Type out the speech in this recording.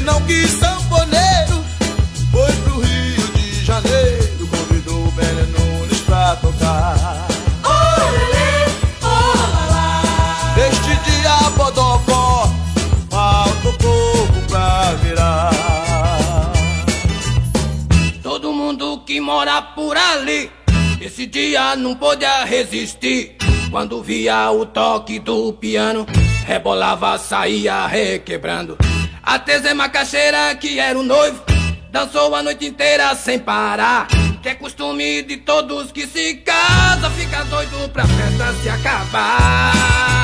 não quis sanfoneiro, foi pro Rio de Janeiro, convidou o Belen Nunes pra tocar. Olelê, olalá. Neste dia Bodocó, falta pouco pra virar. Todo mundo que mora por ali, esse dia não podia resistir. Quando via o toque do piano, rebolava, saía requebrando. Até Zé Macaxeira, que era o noivo, dançou a noite inteira sem parar. Que é costume de todos que se casam, fica doido pra festa se acabar.